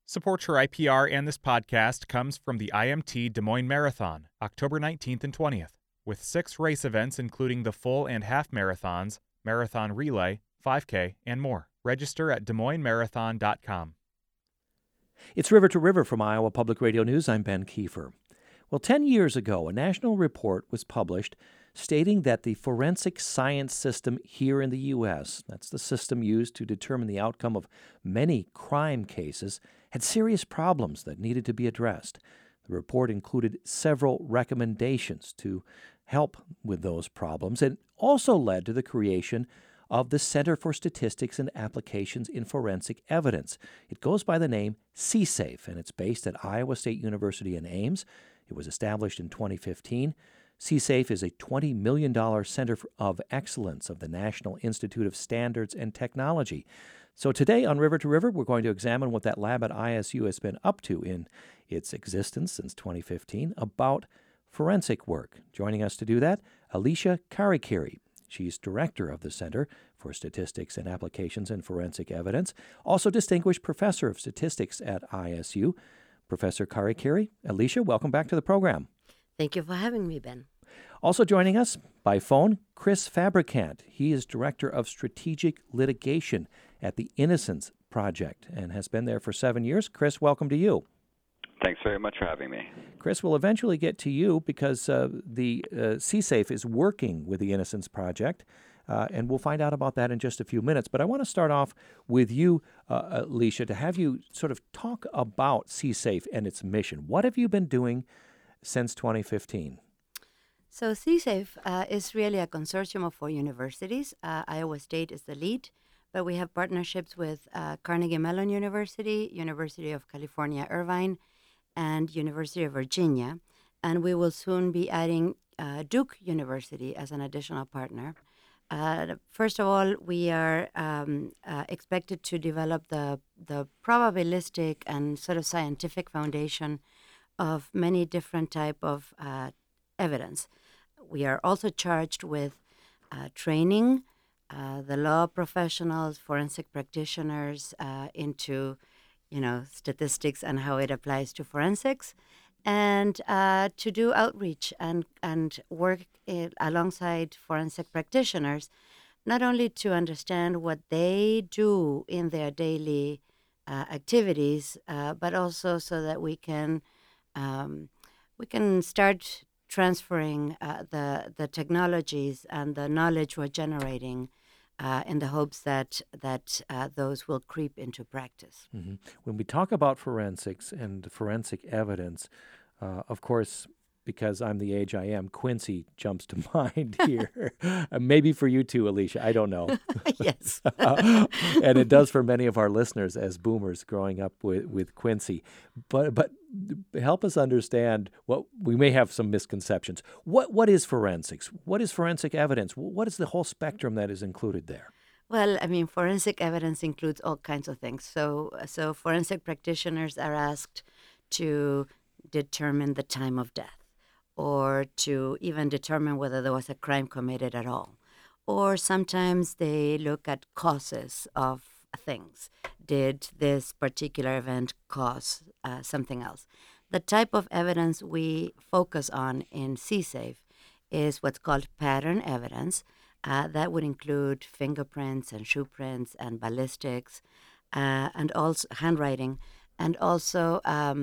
Support for IPR and this podcast comes from the IMT Des Moines Marathon, October 19th and 20th, with 6 race events including the full and half marathons, marathon relay, 5K, and more. Register at DesMoinesMarathon.com. It's River to River from Iowa Public Radio News. I'm Ben Kiefer. Well, 10 years ago, a national report was published stating that the forensic science system here in the U.S., that's the system used to determine the outcome of many crime cases, had serious problems that needed to be addressed. The report included several recommendations to help with those problems and also led to the creation of the Center for Statistics and Applications in Forensic Evidence. It goes by the name CSAFE, and it's based at Iowa State University in Ames. It was established in 2015. CSAFE is a $20 million center of excellence of the National Institute of Standards and Technology. So today on River to River, we're going to examine what that lab at ISU has been up to in its existence since 2015 about forensic work. Joining us to do that, Alicia Karikiri. She's director of the Center for Statistics and Applications in Forensic Evidence, also distinguished professor of statistics at ISU. Professor Karikiri, Alicia, welcome back to the program. Thank you for having me, Ben. Also joining us by phone, Chris Fabricant. He is Director of Strategic Litigation at the Innocence Project and has been there for 7 years. Chris, welcome to you. Thanks very much for having me. Chris, we'll eventually get to you because the CSAFE is working with the Innocence Project, and we'll find out about that in just a few minutes. But I want to start off with you, Alicia, to have you sort of talk about CSAFE and its mission. What have you been doing since 2015? So CSAFE is really a consortium of 4 universities. Iowa State is the lead, but we have partnerships with Carnegie Mellon University, University of California, Irvine, and University of Virginia. And we will soon be adding Duke University as an additional partner. First of all, we are expected to develop the probabilistic and sort of scientific foundation of many different type of evidence. We are also charged with training the law professionals, forensic practitioners into, statistics and how it applies to forensics, and to do outreach and work alongside forensic practitioners, not only to understand what they do in their daily activities, but also so that we can start transferring the technologies and the knowledge we're generating in the hopes that those will creep into practice. Mm-hmm. When we talk about forensics and forensic evidence, of course, because I'm the age I am, Quincy jumps to mind here. Maybe for you too, Alicia. I don't know. Yes. And it does for many of our listeners as boomers growing up with Quincy. But help us understand what we may have some misconceptions. What is forensics? What is forensic evidence? What is the whole spectrum that is included there? Well, forensic evidence includes all kinds of things. So forensic practitioners are asked to determine the time of death, or to even determine whether there was a crime committed at all. Or sometimes they look at causes of things. Did this particular event cause something else? The type of evidence we focus on in CSAFE is what's called pattern evidence. That would include fingerprints and shoe prints and ballistics, and also handwriting, and also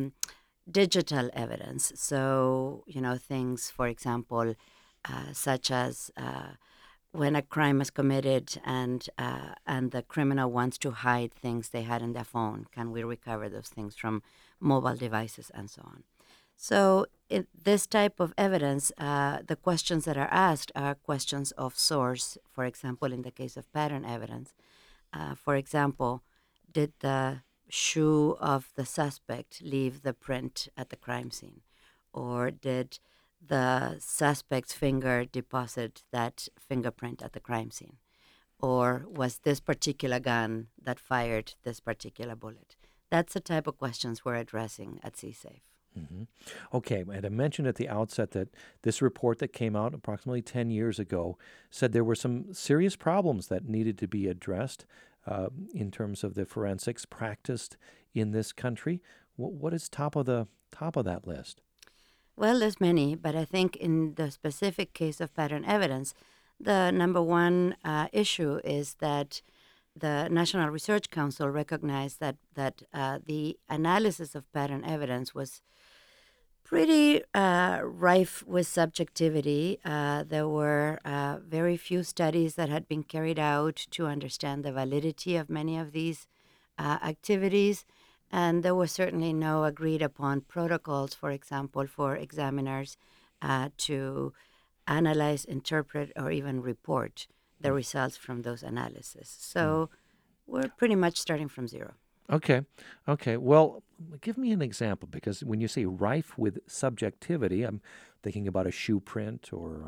digital evidence. So, things, for example, such as when a crime is committed and the criminal wants to hide things they had in their phone, can we recover those things from mobile devices and so on? So in this type of evidence, the questions that are asked are questions of source. For example, in the case of pattern evidence, for example, did the shoe of the suspect leave the print at the crime scene? Or did the suspect's finger deposit that fingerprint at the crime scene? Or was this particular gun that fired this particular bullet? That's the type of questions we're addressing at CSAFE. Mm-hmm. Okay, and I mentioned at the outset that this report that came out approximately 10 years ago said there were some serious problems that needed to be addressed in terms of the forensics practiced in this country. What is top of that list? Well, there's many, but I think in the specific case of pattern evidence, the number one issue is that the National Research Council recognized that the analysis of pattern evidence was pretty rife with subjectivity. There were very few studies that had been carried out to understand the validity of many of these activities. And there were certainly no agreed upon protocols, for example, for examiners to analyze, interpret, or even report the results from those analyses. So we're pretty much starting from zero. Okay. Well, give me an example, because when you say rife with subjectivity, I'm thinking about a shoe print or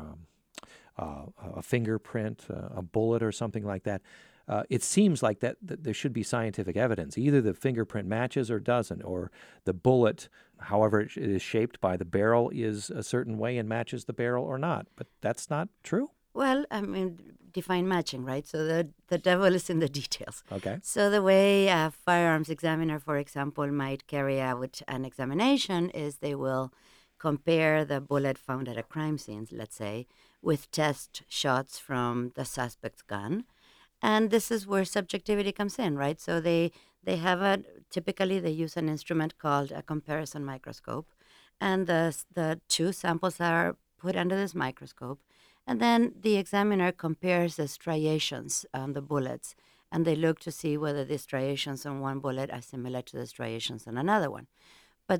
a fingerprint, a bullet or something like that. It seems like that there should be scientific evidence. Either the fingerprint matches or doesn't, or the bullet, however it is shaped by the barrel, is a certain way and matches the barrel or not. But that's not true? Well, I mean, define matching, right? So the devil is in the details. Okay. So the way a firearms examiner, for example, might carry out an examination is they will compare the bullet found at a crime scene, let's say, with test shots from the suspect's gun. And this is where subjectivity comes in, right? So they typically they use an instrument called a comparison microscope, and the two samples are put under this microscope, and then the examiner compares the striations on the bullets, and they look to see whether the striations on one bullet are similar to the striations on another one. But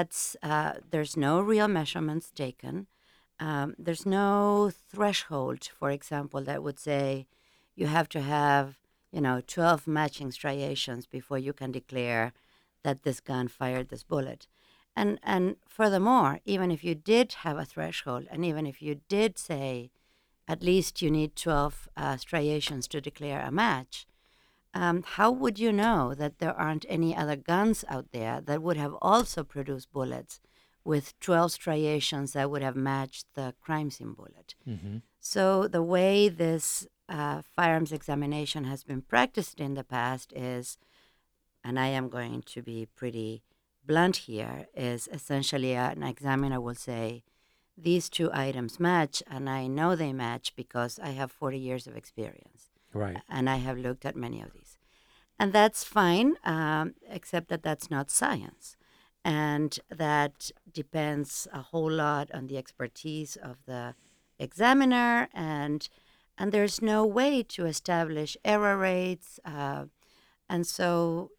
there's no real measurements taken. There's no threshold, for example, that would say you have to have, 12 matching striations before you can declare that this gun fired this bullet. And furthermore, even if you did have a threshold, and even if you did say at least you need 12 striations to declare a match, how would you know that there aren't any other guns out there that would have also produced bullets with 12 striations that would have matched the crime scene bullet? Mm-hmm. So the way this firearms examination has been practiced in the past is, and I am going to be pretty blunt here, is essentially an examiner will say, these two items match, and I know they match because I have 40 years of experience. Right. And I have looked at many of these. And that's fine, except that that's not science. And that depends a whole lot on the expertise of the examiner, and there's no way to establish error rates. And so,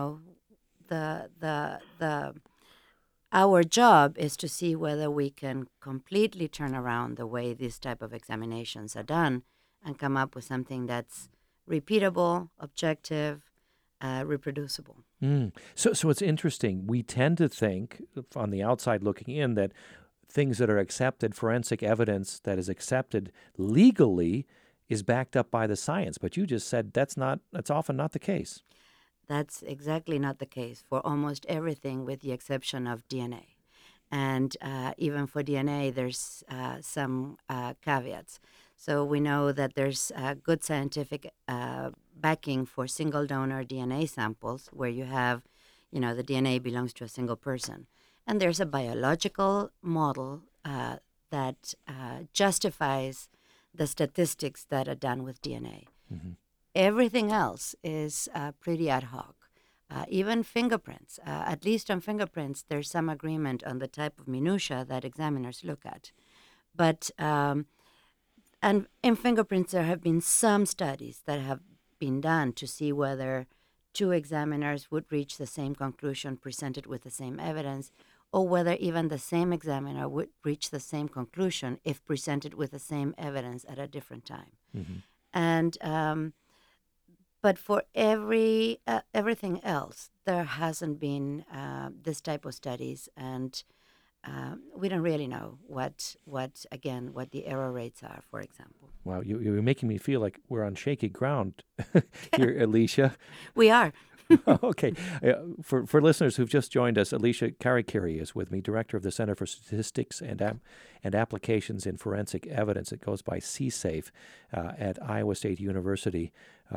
our job is to see whether we can completely turn around the way these type of examinations are done and come up with something that's repeatable, objective, reproducible. So it's interesting. We tend to think, on the outside looking in, that things that are accepted, forensic evidence that is accepted legally, is backed up by the science. But you just said that's often not the case. That's exactly not the case for almost everything, with the exception of DNA. And even for DNA, there's some caveats. So we know that there's good scientific backing for single donor DNA samples where you have, the DNA belongs to a single person. And there's a biological model that justifies the statistics that are done with DNA. Mm-hmm. Everything else is pretty ad hoc. Even fingerprints, at least on fingerprints, there's some agreement on the type of minutia that examiners look at. But and in fingerprints, there have been some studies that have been done to see whether two examiners would reach the same conclusion presented with the same evidence, or whether even the same examiner would reach the same conclusion if presented with the same evidence at a different time. Mm-hmm. And but for everything else, there hasn't been this type of studies, and we don't really know what the error rates are, for example. Wow, you're making me feel like we're on shaky ground here, Alicia. We are. Okay. For listeners who've just joined us, Alicia Karikiri is with me, Director of the Center for Statistics and Applications in Forensic Evidence. It goes by CSAFE at Iowa State University.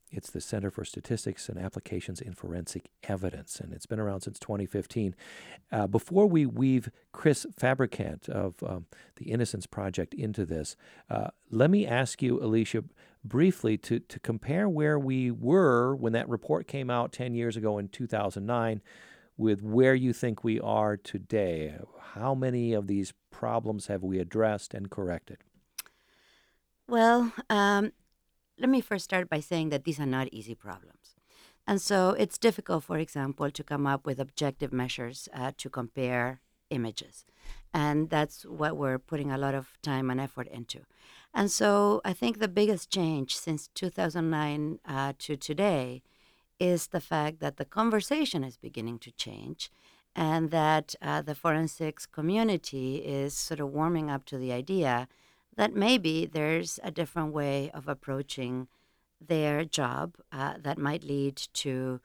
It's the Center for Statistics and Applications in Forensic Evidence, and it's been around since 2015. Before we weave Chris Fabricant of the Innocence Project into this, let me ask you, Alicia, briefly to compare where we were when that report came out 10 years ago in 2009 with where you think we are today. How many of these problems have we addressed and corrected? Well, let me first start by saying that these are not easy problems. And so it's difficult, for example, to come up with objective measures to compare images. And that's what we're putting a lot of time and effort into. And so I think the biggest change since 2009 to today is the fact that the conversation is beginning to change and that the forensics community is sort of warming up to the idea that maybe there's a different way of approaching their job that might lead to,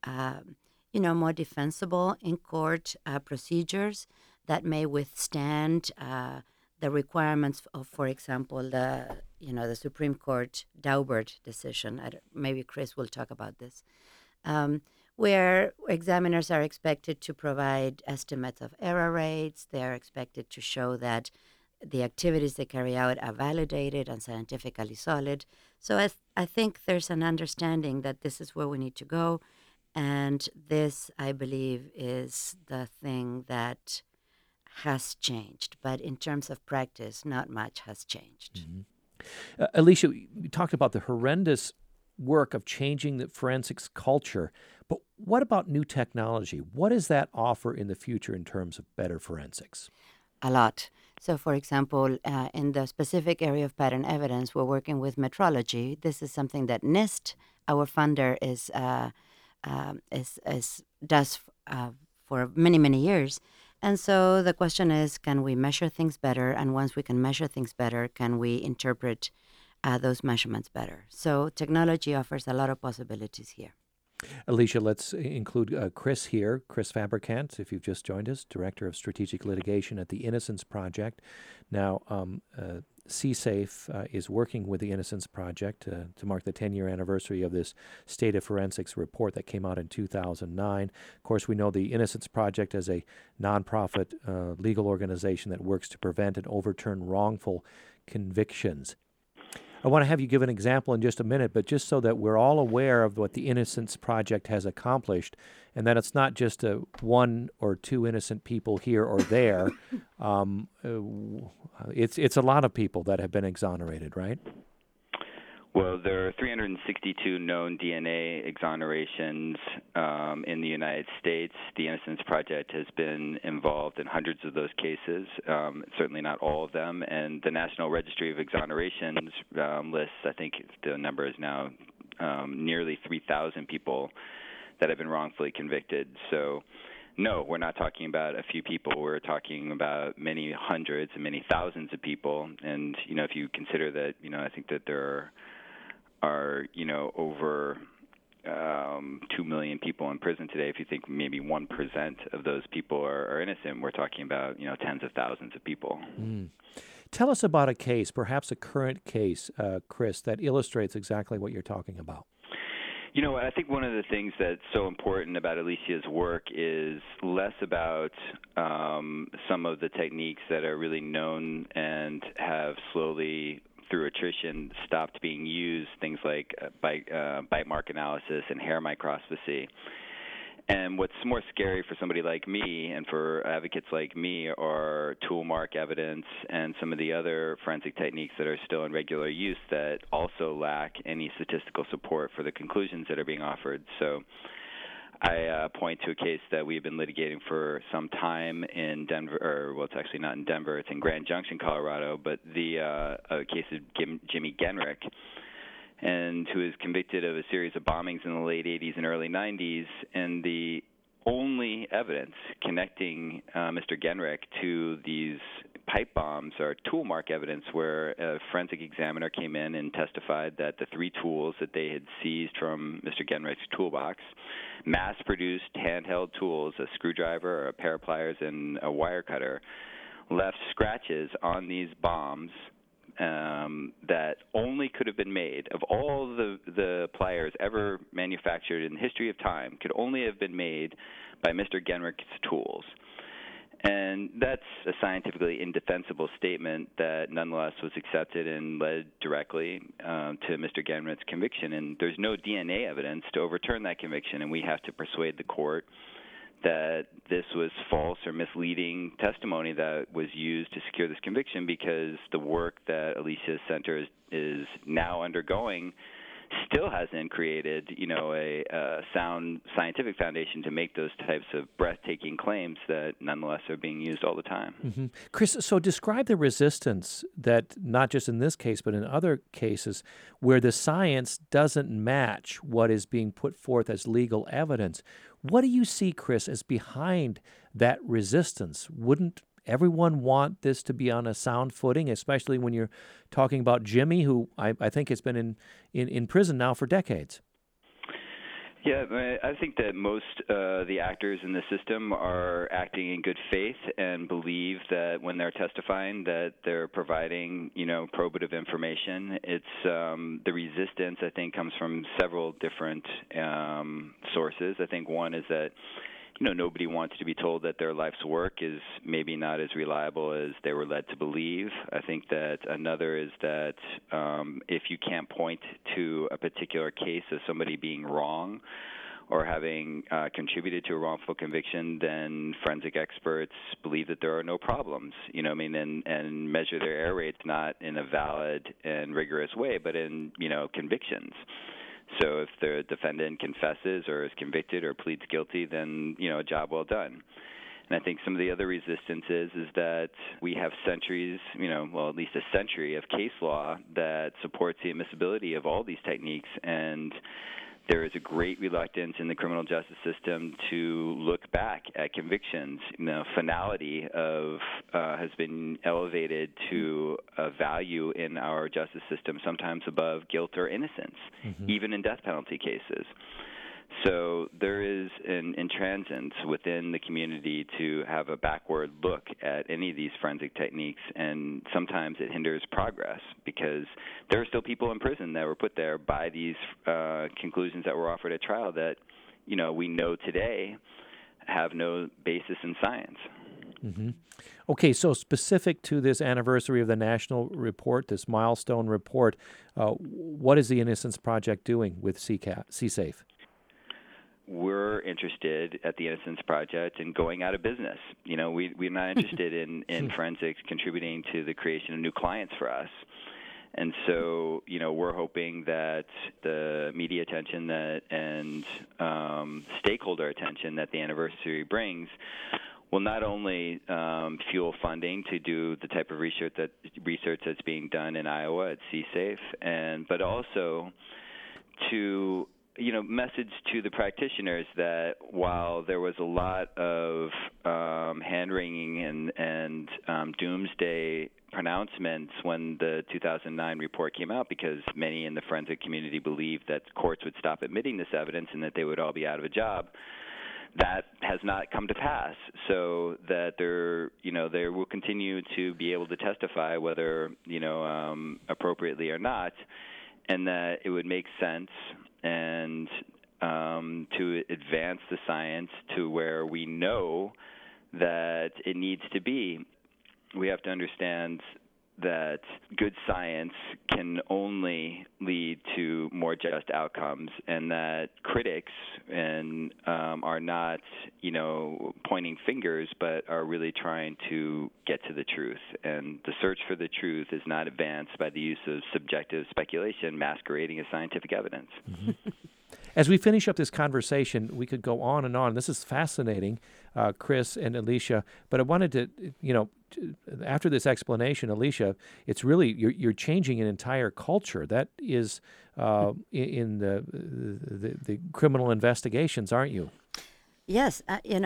more defensible in court procedures that may withstand the requirements of, for example, the Supreme Court Daubert decision. Maybe Chris will talk about this, where examiners are expected to provide estimates of error rates. They are expected to show that the activities they carry out are validated and scientifically solid. So I think there's an understanding that this is where we need to go. And this, I believe, is the thing that has changed. But in terms of practice, not much has changed. Mm-hmm. Alicia, we talked about the horrendous work of changing the forensics culture. But what about new technology? What does that offer in the future in terms of better forensics? A lot. So, for example, in the specific area of pattern evidence, we're working with metrology. This is something that NIST, our funder, does for many, many years. And so the question is, can we measure things better? And once we can measure things better, can we interpret those measurements better? So technology offers a lot of possibilities here. Alicia, let's include Chris here, Chris Fabricant, if you've just joined us, Director of Strategic Litigation at the Innocence Project. Now, CSAFE is working with the Innocence Project to mark the 10-year anniversary of this State of Forensics report that came out in 2009. Of course, we know the Innocence Project as a nonprofit legal organization that works to prevent and overturn wrongful convictions. I want to have you give an example in just a minute, but just so that we're all aware of what the Innocence Project has accomplished, and that it's not just one or two innocent people here or there. It's a lot of people that have been exonerated, right? Well, there are 362 known DNA exonerations in the United States. The Innocence Project has been involved in hundreds of those cases, certainly not all of them. And the National Registry of Exonerations lists, I think the number is now nearly 3,000 people that have been wrongfully convicted. So, no, we're not talking about a few people. We're talking about many hundreds and many thousands of people. And, if you consider that, I think that there are over 2 million people in prison today. If you think maybe 1% of those people are innocent, we're talking about, tens of thousands of people. Mm. Tell us about a case, perhaps a current case, Chris, that illustrates exactly what you're talking about. I think one of the things that's so important about Alicia's work is less about some of the techniques that are really known and have slowly, through attrition, stopped being used, things like bite mark analysis and hair microscopy. And what's more scary for somebody like me and for advocates like me are tool mark evidence and some of the other forensic techniques that are still in regular use that also lack any statistical support for the conclusions that are being offered. So I point to a case that we've been litigating for some time in Denver, it's actually not in Denver, it's in Grand Junction, Colorado, but the case of Jimmy Genrich, and who is convicted of a series of bombings in the late 80s and early 90s, and the only evidence connecting Mr. Genrich to these pipe bombs are tool mark evidence, where a forensic examiner came in and testified that the three tools that they had seized from Mr. Genrich's toolbox, mass-produced handheld tools, a screwdriver, a pair of pliers, and a wire cutter, left scratches on these bombs that only could have been made of all the pliers ever manufactured in the history of time could only have been made by Mr. Genrich's tools. And that's a scientifically indefensible statement that nonetheless was accepted and led directly to Mr. Genrich's conviction. And there's no DNA evidence to overturn that conviction, and we have to persuade the court that this was false or misleading testimony that was used to secure this conviction, because the work that Alicia's center is now undergoing still hasn't created, a sound scientific foundation to make those types of breathtaking claims that nonetheless are being used all the time. Mm-hmm. Chris, so describe the resistance that, not just in this case, but in other cases, where the science doesn't match what is being put forth as legal evidence. What do you see, Chris, as behind that resistance? Wouldn't everyone want this to be on a sound footing, especially when you're talking about Jimmy, who I think has been in prison now for decades? Yeah, I think that most the actors in the system are acting in good faith and believe that when they're testifying that they're providing, probative information. It's the resistance, I think, comes from several different sources. I think one is that nobody wants to be told that their life's work is maybe not as reliable as they were led to believe. I think that another is that if you can't point to a particular case of somebody being wrong or having contributed to a wrongful conviction, then forensic experts believe that there are no problems, and measure their error rates not in a valid and rigorous way, but in, convictions. So if the defendant confesses or is convicted or pleads guilty, then, a job well done. And I think some of the other resistance is that we have centuries, at least a century of case law that supports the admissibility of all these techniques, and there is a great reluctance in the criminal justice system to look back at convictions. Finality has been elevated to a value in our justice system, sometimes above guilt or innocence, even in death penalty cases. So there is an intransigence within the community to have a backward look at any of these forensic techniques, and sometimes it hinders progress because there are still people in prison that were put there by these conclusions that were offered at trial that, we know today have no basis in science. Mm-hmm. Okay, so specific to this anniversary of the national report, this milestone report, what is the Innocence Project doing with CSAFE? We're interested at the Innocence Project in going out of business. We're not interested in forensics contributing to the creation of new clients for us. And so, we're hoping that the media attention and stakeholder attention that the anniversary brings will not only fuel funding to do the type of research that's being done in Iowa at CSAFE, but also to message to the practitioners that while there was a lot of hand-wringing and doomsday pronouncements when the 2009 report came out, because many in the forensic community believed that courts would stop admitting this evidence and that they would all be out of a job, that has not come to pass. So that they will continue to be able to testify, whether appropriately or not, and that it would make sense and to advance the science to where we know that it needs to be. We have to understand that good science can only lead to more just outcomes, and that critics are not, pointing fingers, but are really trying to get to the truth. And the search for the truth is not advanced by the use of subjective speculation masquerading as scientific evidence. Mm-hmm. As we finish up this conversation, we could go on and on. This is fascinating, Chris and Alicia, but I wanted to, after this explanation, Alicia, it's really, you're changing an entire culture. That is in the criminal investigations, aren't you? Yes,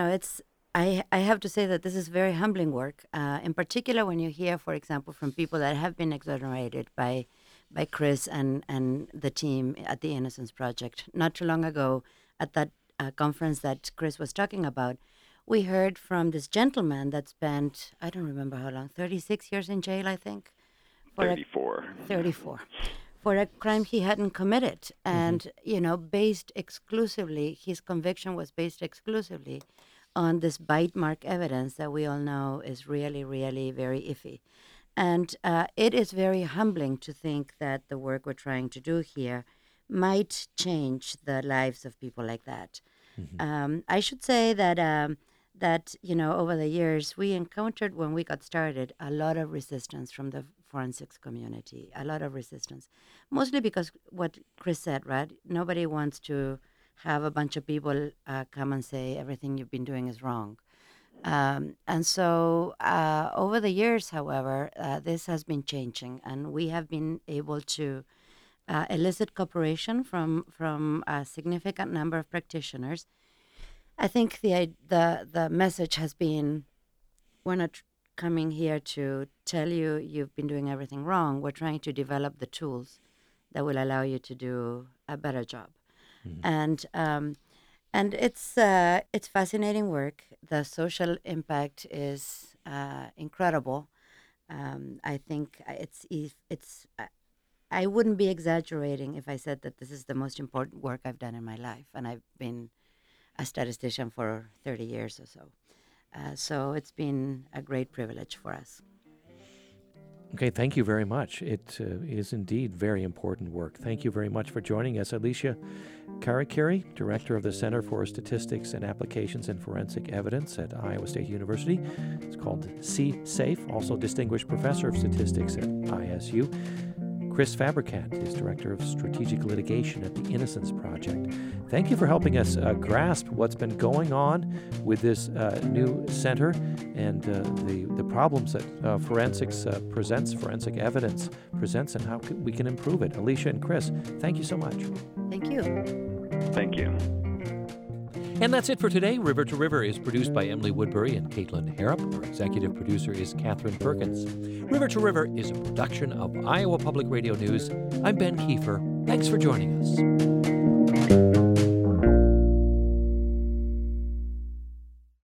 I have to say that this is very humbling work, in particular when you hear, for example, from people that have been exonerated by Chris and the team at the Innocence Project. Not too long ago, at that conference that Chris was talking about, we heard from this gentleman that spent, I don't remember how long, 36 years in jail, I think. 34. 34. For a crime he hadn't committed. And, based exclusively, his conviction was based exclusively on this bite mark evidence that we all know is really, really very iffy. And it is very humbling to think that the work we're trying to do here might change the lives of people like that. I should say that over the years, we encountered, when we got started, a lot of resistance from the forensics community, a lot of resistance, mostly because what Chris said, right? Nobody wants to have a bunch of people come and say everything you've been doing is wrong. And so over the years, however, this has been changing, and we have been able to elicit cooperation from a significant number of practitioners. I think the message has been, we're not coming here to tell you you've been doing everything wrong. We're trying to develop the tools that will allow you to do a better job. And it's fascinating work. The social impact is incredible. I think I wouldn't be exaggerating if I said that this is the most important work I've done in my life, and I've been a statistician for 30 years or so. So it's been a great privilege for us. Okay, thank you very much. It is indeed very important work. Thank you very much for joining us. Alicia Karakuri, Director of the Center for Statistics and Applications in Forensic Evidence at Iowa State University. It's called CSAFE, also Distinguished Professor of Statistics at ISU. Chris Fabricant is Director of Strategic Litigation at the Innocence Project. Thank you for helping us grasp what's been going on with this new center and the problems that forensic evidence presents, and how we can improve it. Alicia and Chris, thank you so much. Thank you. Thank you. And that's it for today. River to River is produced by Emily Woodbury and Caitlin Harrop. Our executive producer is Catherine Perkins. River to River is a production of Iowa Public Radio News. I'm Ben Kiefer. Thanks for joining us.